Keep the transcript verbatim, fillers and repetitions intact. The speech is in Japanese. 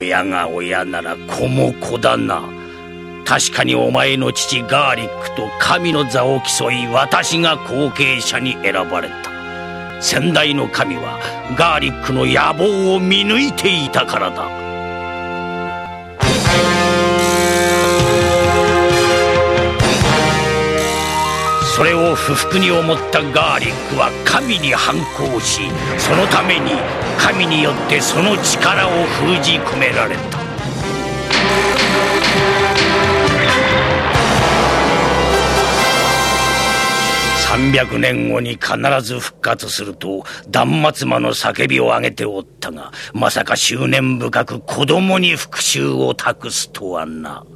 親が親なら子も子だな。確かにお前の父ガーリックと神の座を競い、私が後継者に選ばれた。先代の神はガーリックの野望を見抜いていたからだ。それを不服に思ったガーリックは神に反抗し、そのために神によってその力を封じ込められた。さんびゃくねんごに必ず復活すると断末魔の叫びを上げておったが、まさか執念深く子供に復讐を託すとはな。